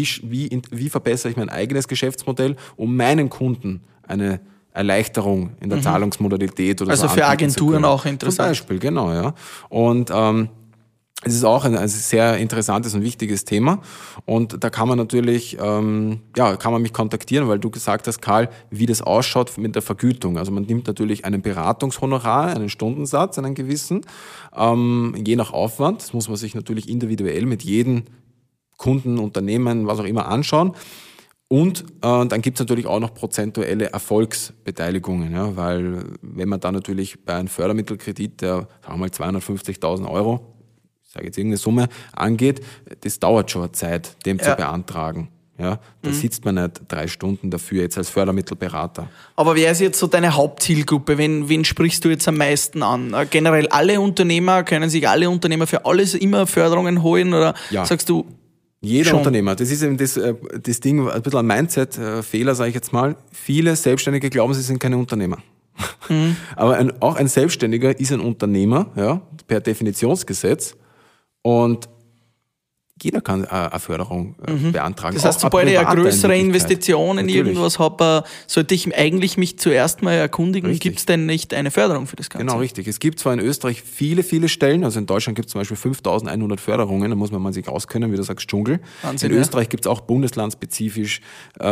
Wie verbessere ich mein eigenes Geschäftsmodell, um meinen Kunden eine Erleichterung in der Zahlungsmodalität oder also so. Also für Agenturen auch interessant. Zum Beispiel, genau, ja. Und es ist auch ein sehr interessantes und wichtiges Thema. Und da kann man natürlich, kann man mich kontaktieren, weil du gesagt hast, Karl, wie das ausschaut mit der Vergütung. Also man nimmt natürlich einen Beratungshonorar, einen Stundensatz, einen gewissen, je nach Aufwand. Das muss man sich natürlich individuell mit jedem Kunden, Unternehmen, was auch immer anschauen. Und dann gibt's natürlich auch noch prozentuelle Erfolgsbeteiligungen, ja, weil wenn man da natürlich bei einem Fördermittelkredit, der sagen wir mal 250.000 €, ich sage jetzt irgendeine Summe, angeht, das dauert schon eine Zeit, dem zu beantragen. Ja, da sitzt man nicht 3 Stunden dafür jetzt als Fördermittelberater. Aber wer ist jetzt so deine Hauptzielgruppe? Wen sprichst du jetzt am meisten an? Generell alle Unternehmer, können sich alle Unternehmer für alles immer Förderungen holen, oder sagst du? Jeder Unternehmer. Das ist eben das Ding, ein bisschen ein Mindset-Fehler, sage ich jetzt mal. Viele Selbstständige glauben, sie sind keine Unternehmer. Aber auch ein Selbstständiger ist ein Unternehmer, ja, per Definitionsgesetz. Und jeder kann eine Förderung beantragen. Das heißt, sobald ich eine größere Investition in irgendwas habe, sollte ich eigentlich mich zuerst mal erkundigen, gibt es denn nicht eine Förderung für das Ganze? Genau, richtig. Es gibt zwar in Österreich viele, viele Stellen, also in Deutschland gibt es zum Beispiel 5.100 Förderungen, da muss man mal sich auskennen, wie du sagst, Dschungel. Wahnsinn, in Österreich gibt es auch bundeslandspezifisch,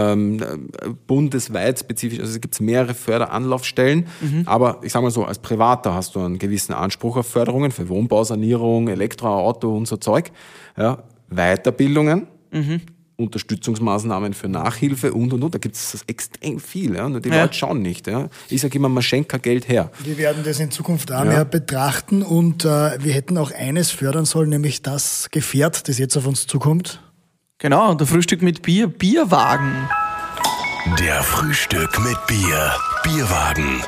bundesweit spezifisch, also es gibt mehrere Förderanlaufstellen, aber ich sage mal so, als Privater hast du einen gewissen Anspruch auf Förderungen für Wohnbausanierung, Elektroauto und so Zeug, ja. Weiterbildungen, Unterstützungsmaßnahmen für Nachhilfe und. Da gibt es extrem viel. Ja? Nur die Leute schauen nicht. Ja? Ich sage immer, man schenkt kein Geld her. Wir werden das in Zukunft auch mehr betrachten und wir hätten auch eines fördern sollen, nämlich das Gefährt, das jetzt auf uns zukommt. Genau, der Frühstück mit Bier, Bierwagen. Der Frühstück mit Bier, Bierwagen.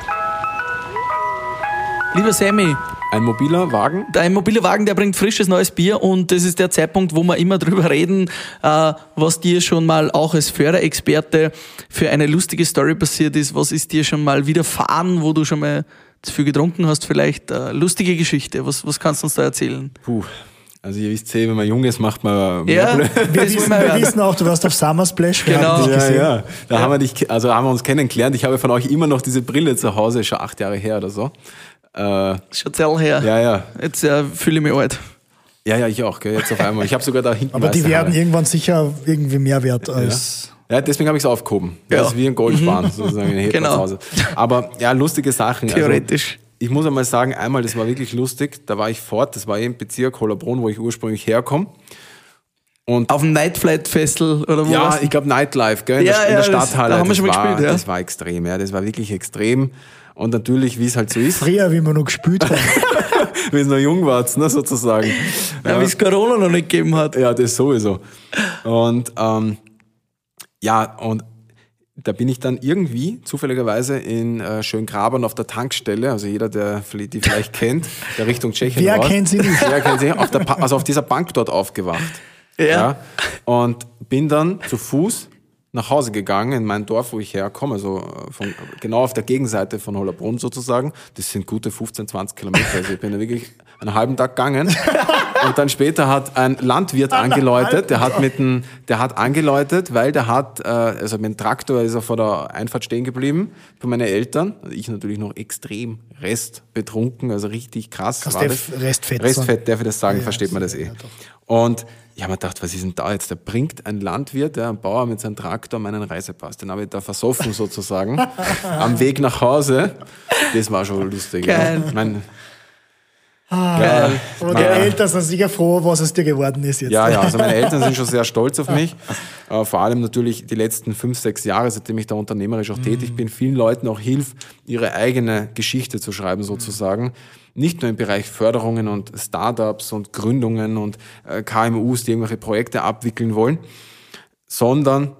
Lieber Sammy, Ein mobiler Wagen? ein mobiler Wagen, der bringt frisches neues Bier und das ist der Zeitpunkt, wo wir immer drüber reden, was dir schon mal auch als Förderexperte für eine lustige Story passiert ist. Was ist dir schon mal widerfahren, wo du schon mal zu viel getrunken hast? Vielleicht lustige Geschichte. Was kannst du uns da erzählen? Puh. Also ihr wisst wenn man jung ist, macht man Ja, mehr Wir wissen auch, du warst auf Summer Splash. Wir Genau. haben dich gesehen. Ja. Da haben wir uns kennengelernt. Ich habe von euch immer noch diese Brille zu Hause, schon 8 Jahre her oder so. Schon Zell her. Ja. Jetzt fühle ich mich alt. Ja, ich auch, gell, jetzt auf einmal. Ich habe sogar da hinten Aber die weiße werden Haare. irgendwann sicher irgendwie mehr wert als... Ja, deswegen habe ich es aufgehoben. Ja. Das ist wie ein Goldsparen, sozusagen. Genau. Zu Hause. Aber ja, lustige Sachen. Theoretisch. Also, ich muss einmal sagen, einmal, das war wirklich lustig, da war ich fort, das war im Bezirk Hollabrunn, wo ich ursprünglich herkomme. Und Auf dem Nightflight Festival oder wo? ja, war's? ich glaube Nightlife, gell, in Ja, der ja, Stadthalle. da haben wir schon mal war, gespielt, ja. Das war extrem, das war wirklich extrem. Und natürlich, wie es halt so ist, Früher, wie wir noch gespielt haben. wie es noch jung war, ne, sozusagen. Ja, wie es Corona noch nicht gegeben hat. Ja, das sowieso. Und und da bin ich dann irgendwie zufälligerweise in Schöngrabern auf der Tankstelle, also jeder, der die vielleicht kennt, der Richtung Tschechien Wer raus. kennt sie nicht? Wer kennt sie? Auf dieser Bank dort aufgewacht. Ja. Und bin dann zu Fuß nach Hause gegangen, in mein Dorf, wo ich herkomme, also genau auf der Gegenseite von Hollabrunn sozusagen. Das sind gute 15, 20 Kilometer. Also ich bin da wirklich einen halben Tag gegangen. Und dann später hat ein Landwirt angeläutet, der hat angeläutet, weil also mit dem Traktor ist er vor der Einfahrt stehen geblieben, von meinen Eltern. Also ich natürlich noch extrem restbetrunken, also richtig krass. Kannst war du das. Restfett Restfett, darf ich das sagen, Ja, versteht man das ja, eh. doch. Und ich habe mir gedacht, was ist denn da jetzt? Da bringt ein Landwirt, ein Bauer mit seinem Traktor meinen Reisepass. Den habe ich da versoffen sozusagen, am Weg nach Hause. Das war schon lustig. Geil. Geil. Aber deine Eltern sind sicher froh, was es dir geworden ist jetzt. Ja, also meine Eltern sind schon sehr stolz auf mich. Vor allem natürlich die letzten 5, 6 Jahre, seitdem ich da unternehmerisch auch tätig bin, vielen Leuten auch hilft, ihre eigene Geschichte zu schreiben sozusagen. Nicht nur im Bereich Förderungen und Startups und Gründungen und KMUs, die irgendwelche Projekte abwickeln wollen, sondern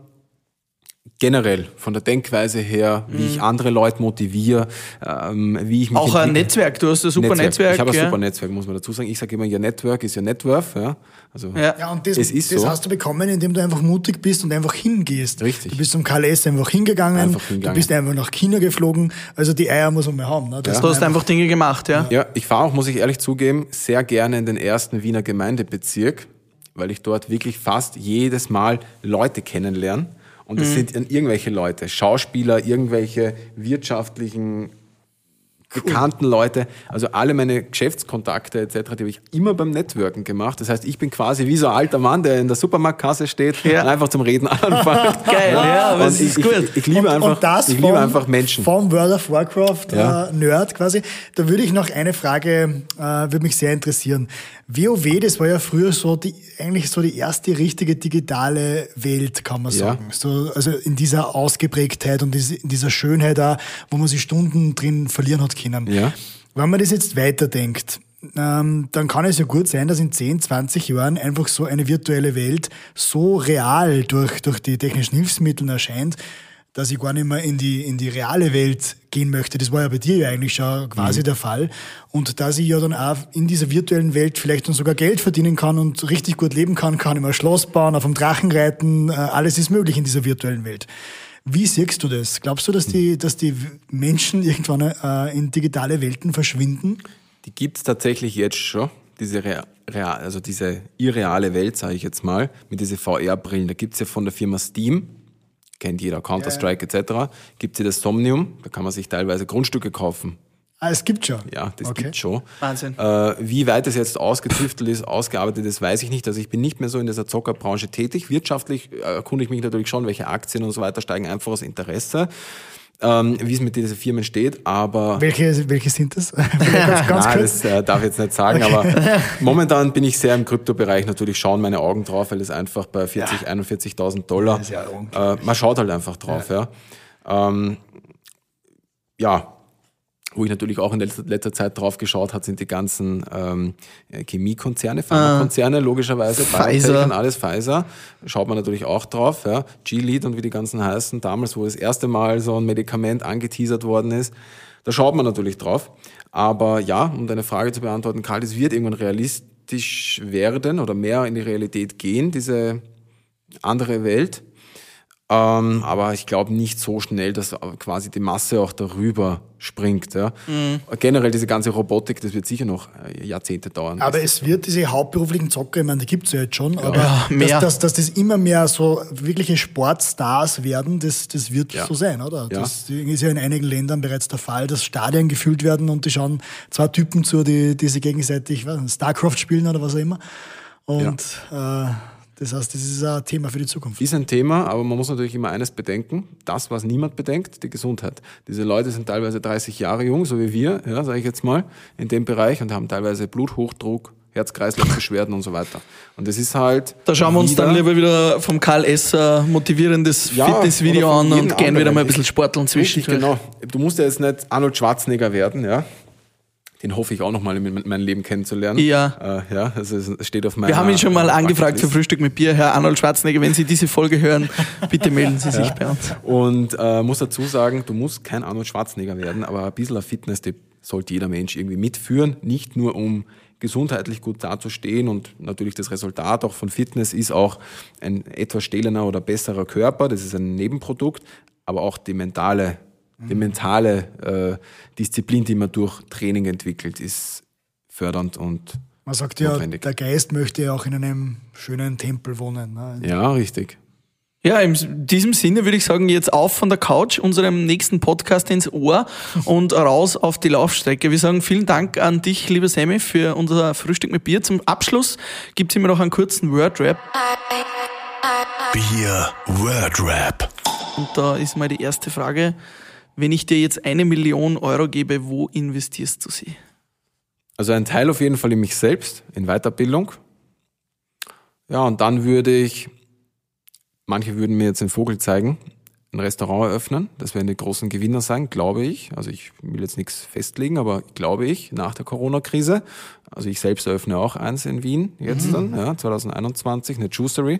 generell von der Denkweise her, wie ich andere Leute motiviere, wie ich mich Auch ein Netzwerk, du hast ein super Netzwerk. Ich habe ein ja. super Netzwerk, muss man dazu sagen. Ich sage immer, your network is your net worth. Ja? Also Ja, und das es ist so. hast du bekommen, indem du einfach mutig bist und einfach hingehst. Richtig. Du bist zum KLS einfach hingegangen, Einfach du bist einfach nach China geflogen. Also die Eier muss man mal haben. Ne? Du hast einfach Dinge gemacht, ja. Ja, ich fahre auch, muss ich ehrlich zugeben, sehr gerne in den ersten Wiener Gemeindebezirk, weil ich dort wirklich fast jedes Mal Leute kennenlerne. Und es sind irgendwelche Leute, Schauspieler, irgendwelche wirtschaftlichen, bekannten Leute. Also alle meine Geschäftskontakte etc., die habe ich immer beim Networken gemacht. Das heißt, ich bin quasi wie so ein alter Mann, der in der Supermarktkasse steht und einfach zum Reden anfängt. Geil, ja, aber Und es ist ich, gut. Ich liebe einfach Menschen. Vom World of Warcraft Ja. Nerd quasi. Da würde ich noch eine Frage, würde mich sehr interessieren. WoW, das war ja früher eigentlich so die erste richtige digitale Welt, kann man Ja. sagen. So, also in dieser Ausgeprägtheit und in dieser Schönheit auch, wo man sich Stunden drin verlieren hat können. Ja. Wenn man das jetzt weiterdenkt, dann kann es ja gut sein, dass in 10, 20 Jahren einfach so eine virtuelle Welt so real durch die technischen Hilfsmittel erscheint, dass ich gar nicht mehr in die reale Welt gehen möchte. Das war ja bei dir ja eigentlich schon quasi der Fall. Und dass ich ja dann auch in dieser virtuellen Welt vielleicht dann sogar Geld verdienen kann und richtig gut leben kann ich mal ein Schloss bauen, auf dem Drachen reiten, alles ist möglich in dieser virtuellen Welt. Wie siehst du das? Glaubst du, dass die Menschen irgendwann in digitale Welten verschwinden? Die gibt's tatsächlich jetzt schon, diese diese irreale Welt, sage ich jetzt mal, mit diesen VR-Brillen. Da gibt's ja von der Firma Steam, kennt jeder, Counter-Strike etc., gibt's ja das Somnium, da kann man sich teilweise Grundstücke kaufen. Es gibt schon. Ja, das Okay. gibt's schon. Wahnsinn. Wie weit es jetzt ausgetüftelt ist, ausgearbeitet ist, weiß ich nicht. Also ich bin nicht mehr so in dieser Zockerbranche tätig. Wirtschaftlich erkunde ich mich natürlich schon, welche Aktien und so weiter steigen, einfach aus Interesse. wie es mit diesen Firmen steht, aber... Welche sind das? ganz Nein, kurz. das darf ich jetzt nicht sagen, aber momentan bin ich sehr im Kryptobereich. Natürlich schauen meine Augen drauf, weil es einfach bei 41.000 $, Das ist ja unglaublich. man schaut halt einfach drauf. Wo ich natürlich auch in letzter Zeit drauf geschaut habe, sind die ganzen Chemiekonzerne, Pharmakonzerne, logischerweise, Pfizer. Biotech und alles, Pfizer, schaut man natürlich auch drauf. Ja. Gilead und wie die ganzen heißen, damals, wo das erste Mal so ein Medikament angeteasert worden ist, da schaut man natürlich drauf. Aber ja, um deine Frage zu beantworten, Karl, es wird irgendwann realistisch werden oder mehr in die Realität gehen, diese andere Welt. Aber ich glaube nicht so schnell, dass quasi die Masse auch darüber springt. Ja. Generell diese ganze Robotik, das wird sicher noch Jahrzehnte dauern. Aber es wird diese hauptberuflichen Zocker, ich meine, die gibt's ja jetzt schon, aber Ja, mehr. dass das immer mehr so wirkliche Sportstars werden, das wird so sein, oder? Ja. Das ist ja in einigen Ländern bereits der Fall, dass Stadien gefüllt werden und die schauen zwei Typen zu, die sich gegenseitig StarCraft spielen oder was auch immer. Und das heißt, das ist ein Thema für die Zukunft. Ist ein Thema, aber man muss natürlich immer eines bedenken, das, was niemand bedenkt, die Gesundheit. Diese Leute sind teilweise 30 Jahre jung, so wie wir, ja, sage ich jetzt mal, in dem Bereich und haben teilweise Bluthochdruck, Herz-Kreislauf-Beschwerden und so weiter. Und das ist halt... Da schauen wir uns dann lieber wieder vom Karl Esser motivierendes Fitnessvideo oder von an jedem und gehen wieder anderen. mal ein bisschen sporteln Richtig, zwischendurch. genau. Du musst ja jetzt nicht Arnold Schwarzenegger werden, ja. Den hoffe ich auch noch mal in meinem Leben kennenzulernen. Ja. Also es steht auf meiner... Wir haben ihn schon mal angefragt für Bucketlist. Frühstück mit Bier, Herr Arnold Schwarzenegger. Wenn Sie diese Folge hören, bitte melden Sie sich bei uns. Und muss dazu sagen, du musst kein Arnold Schwarzenegger werden, aber ein bisschen ein Fitness-Tipp sollte jeder Mensch irgendwie mitführen. Nicht nur, um gesundheitlich gut dazustehen und natürlich das Resultat auch von Fitness ist auch ein etwas stählerner oder besserer Körper. Das ist ein Nebenprodukt, aber auch die mentale Disziplin, die man durch Training entwickelt, ist fördernd und Man sagt ja, notwendig. der Geist möchte ja auch in einem schönen Tempel wohnen. Ne? Ja, richtig. Ja, in diesem Sinne würde ich sagen, jetzt auf von der Couch, unserem nächsten Podcast ins Ohr und raus auf die Laufstrecke. Wir sagen vielen Dank an dich, lieber Sammy, für unser Frühstück mit Bier. Zum Abschluss gibt es immer noch einen kurzen Word-Rap. Bier Word Rap. Und da ist mal die erste Frage. Wenn ich dir jetzt 1 Million Euro gebe, wo investierst du sie? Also ein Teil auf jeden Fall in mich selbst, in Weiterbildung. Ja, und dann manche würden mir jetzt den Vogel zeigen, ein Restaurant eröffnen. Das werden die großen Gewinner sein, glaube ich. Also ich will jetzt nichts festlegen, aber glaube ich, nach der Corona-Krise. Also ich selbst eröffne auch eins in Wien jetzt dann, 2021, eine Juicery.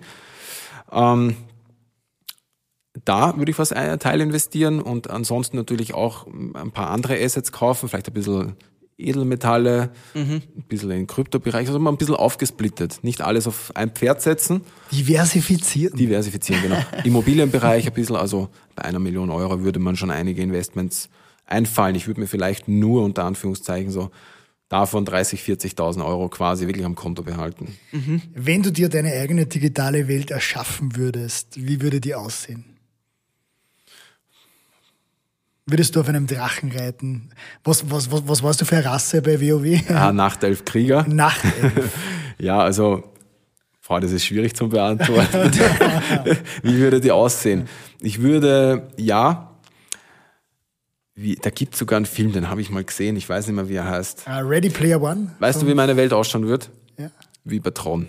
Da würde ich was Teil investieren und ansonsten natürlich auch ein paar andere Assets kaufen, vielleicht ein bisschen Edelmetalle, ein bisschen in den Kryptobereich, also mal ein bisschen aufgesplittet. Nicht alles auf ein Pferd setzen, Diversifizieren. diversifizieren, genau. Immobilienbereich ein bisschen, also bei 1 Million Euro würde man schon einige Investments einfallen. Ich würde mir vielleicht nur unter Anführungszeichen so davon 30.000, 40.000 Euro quasi wirklich am Konto behalten. Wenn du dir deine eigene digitale Welt erschaffen würdest, wie würde die aussehen? Würdest du auf einem Drachen reiten? Was warst du für eine Rasse bei WoW? Ja, Nachtelf Krieger. Nachtelf. Ja, also, das ist schwierig zu beantworten. Wie würde die aussehen? Ich würde, da gibt es sogar einen Film, den habe ich mal gesehen, ich weiß nicht mehr, wie er heißt. Ready Player One? Weißt du, wie meine Welt ausschauen wird? Ja. Wie bei Tron.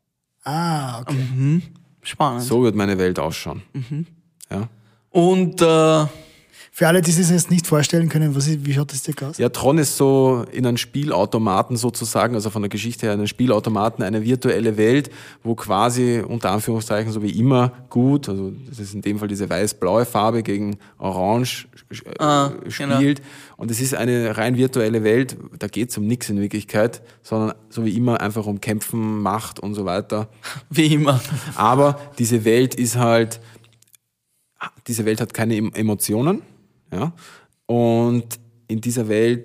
Okay. Spannend. So wird meine Welt ausschauen. Ja. Und Für alle, die sich das jetzt nicht vorstellen können, wie schaut das dir aus? Ja, Tron ist so in einem Spielautomaten sozusagen, also von der Geschichte her, einen Spielautomaten, eine virtuelle Welt, wo quasi unter Anführungszeichen so wie immer gut, also das ist in dem Fall diese weiß-blaue Farbe gegen orange spielt. Genau. Und es ist eine rein virtuelle Welt, da geht es um nichts in Wirklichkeit, sondern so wie immer einfach um Kämpfen, Macht und so weiter. wie immer. Aber diese Welt hat keine Emotionen. Ja, und in dieser Welt,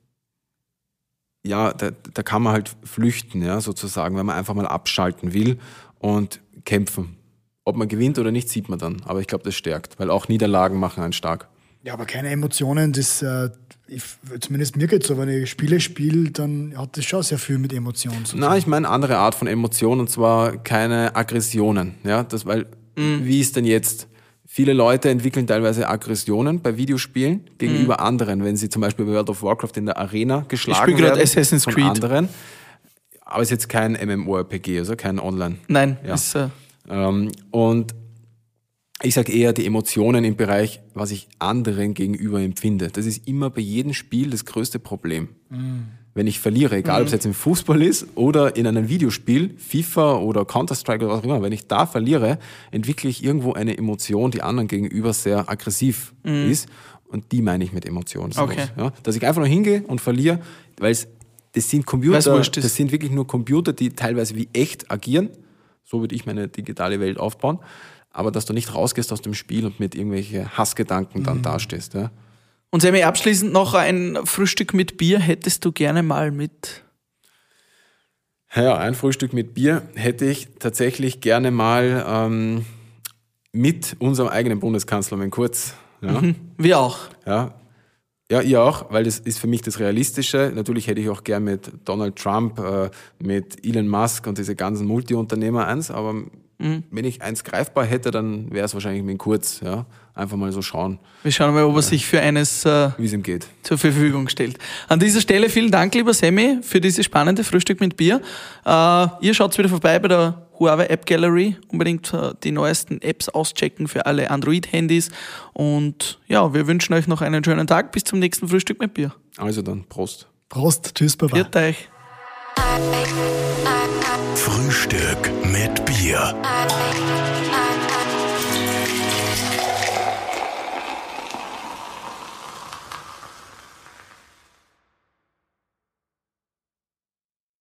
da kann man halt flüchten, ja, sozusagen, wenn man einfach mal abschalten will und kämpfen. Ob man gewinnt oder nicht, sieht man dann. Aber ich glaube, das stärkt, weil auch Niederlagen machen einen stark. Ja, aber keine Emotionen, zumindest mir geht's so, wenn ich Spiele spiele, dann hat das schon sehr viel mit Emotionen zu tun. Na, ich meine eine andere Art von Emotionen, und zwar keine Aggressionen. Ja, weil, wie ist denn jetzt Viele Leute entwickeln teilweise Aggressionen bei Videospielen gegenüber anderen, wenn sie zum Beispiel bei World of Warcraft in der Arena geschlagen spiele gerade werden Assassin's von Creed. anderen. Aber es ist jetzt kein MMORPG, also kein Online. Nein, Ja. ist Und ich sage eher die Emotionen im Bereich, was ich anderen gegenüber empfinde. Das ist immer bei jedem Spiel das größte Problem. Wenn ich verliere, egal ob es jetzt im Fußball ist oder in einem Videospiel, FIFA oder Counter-Strike oder was auch immer, wenn ich da verliere, entwickle ich irgendwo eine Emotion, die anderen gegenüber sehr aggressiv ist. Und die meine ich mit Emotionen. Okay. Ja? Dass ich einfach nur hingehe und verliere, weil das sind Computer, Weil's wurscht ist. das sind wirklich nur Computer, die teilweise wie echt agieren. So würde ich meine digitale Welt aufbauen. Aber dass du nicht rausgehst aus dem Spiel und mit irgendwelchen Hassgedanken dann dastehst. Ja. Und Sammy, abschließend noch ein Frühstück mit Bier hättest du gerne mal mit? Ja, ein Frühstück mit Bier hätte ich tatsächlich gerne mal mit unserem eigenen Bundeskanzler, mit Kurz. Ja. Wir auch. Ja, ihr auch, weil das ist für mich das Realistische. Natürlich hätte ich auch gern mit Donald Trump, mit Elon Musk und diese ganzen Multiunternehmer eins, aber wenn ich eins greifbar hätte, dann wäre es wahrscheinlich mit Kurz. Ja. Einfach mal so schauen, Wir schauen mal, ob er sich für eines wie es ihm geht. zur Verfügung stellt. An dieser Stelle vielen Dank, lieber Sammy, für dieses spannende Frühstück mit Bier. Ihr schaut wieder vorbei bei der Huawei App Gallery. Unbedingt die neuesten Apps auschecken für alle Android-Handys. Und ja, wir wünschen euch noch einen schönen Tag. Bis zum nächsten Frühstück mit Bier. Also dann, Prost. Prost, tschüss, Baba. Viert euch. Frühstück mit Bier.